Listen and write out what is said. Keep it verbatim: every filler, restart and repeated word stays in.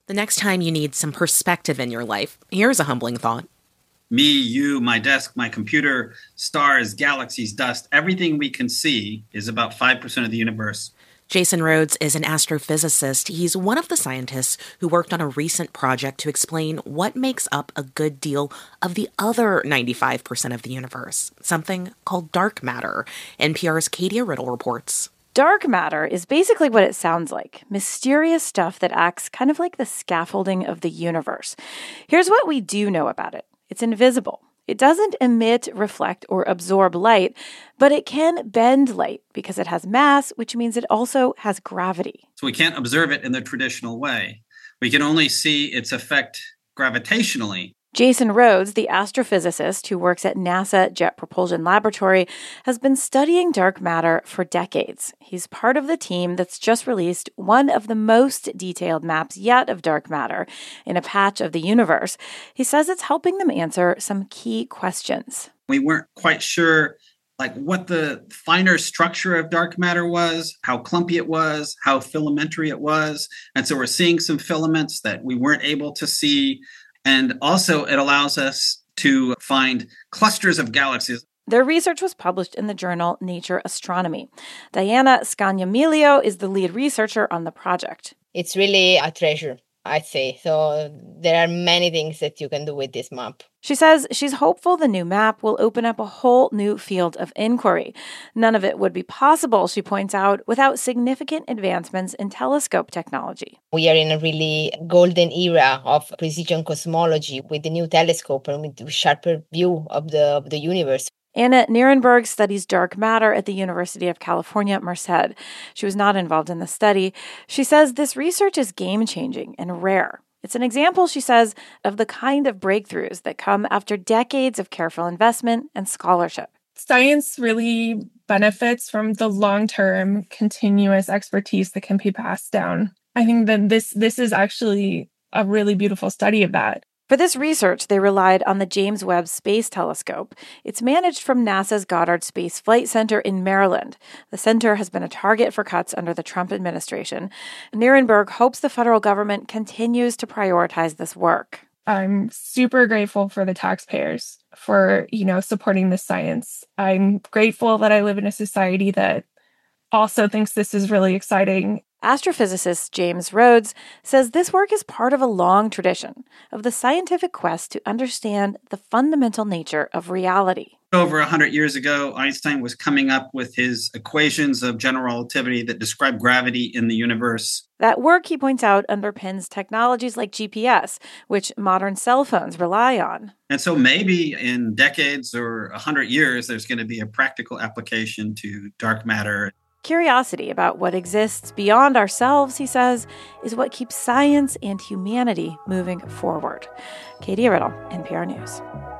The next time you need some perspective in your life, here's a humbling thought. Me, you, my desk, my computer, stars, galaxies, dust, everything we can see is about five percent of the universe. Jason Rhodes is an astrophysicist. He's one of the scientists who worked on a recent project to explain what makes up a good deal of the other ninety-five percent of the universe, something called dark matter. N P R's Katie Riddle reports. Dark matter is basically what it sounds like, mysterious stuff that acts kind of like the scaffolding of the universe. Here's what we do know about it. It's invisible. It doesn't emit, reflect, or absorb light, but it can bend light because it has mass, which means it also has gravity. So we can't observe it in the traditional way. We can only see its effect gravitationally. Jason Rhodes, the astrophysicist who works at NASA Jet Propulsion Laboratory, has been studying dark matter for decades. He's part of the team that's just released one of the most detailed maps yet of dark matter in a patch of the universe. He says it's helping them answer some key questions. We weren't quite sure like what the finer structure of dark matter was, how clumpy it was, how filamentary it was. And so we're seeing some filaments that we weren't able to see. And also, it allows us to find clusters of galaxies. Their research was published in the journal Nature Astronomy. Diana Scagnamilio is the lead researcher on the project. It's really a treasure, I'd say. So there are many things that you can do with this map. She says she's hopeful the new map will open up a whole new field of inquiry. None of it would be possible, she points out, without significant advancements in telescope technology. We are in a really golden era of precision cosmology with the new telescope and with a sharper view of the, of the universe. Anna Nierenberg studies dark matter at the University of California, Merced. She was not involved in the study. She says this research is game-changing and rare. It's an example, she says, of the kind of breakthroughs that come after decades of careful investment and scholarship. Science really benefits from the long-term continuous expertise that can be passed down. I think that this this is actually a really beautiful study of that. For this research, they relied on the James Webb Space Telescope. It's managed from NASA's Goddard Space Flight Center in Maryland. The center has been a target for cuts under the Trump administration. Nierenberg hopes the federal government continues to prioritize this work. I'm super grateful for the taxpayers for, you know, supporting this science. I'm grateful that I live in a society that also thinks this is really exciting. Astrophysicist James Rhodes says this work is part of a long tradition of the scientific quest to understand the fundamental nature of reality. Over one hundred years ago, Einstein was coming up with his equations of general relativity that describe gravity in the universe. That work, he points out, underpins technologies like G P S, which modern cell phones rely on. And so maybe in decades or one hundred years, there's going to be a practical application to dark matter. Curiosity about what exists beyond ourselves, he says, is what keeps science and humanity moving forward. Katie Riddle, N P R News.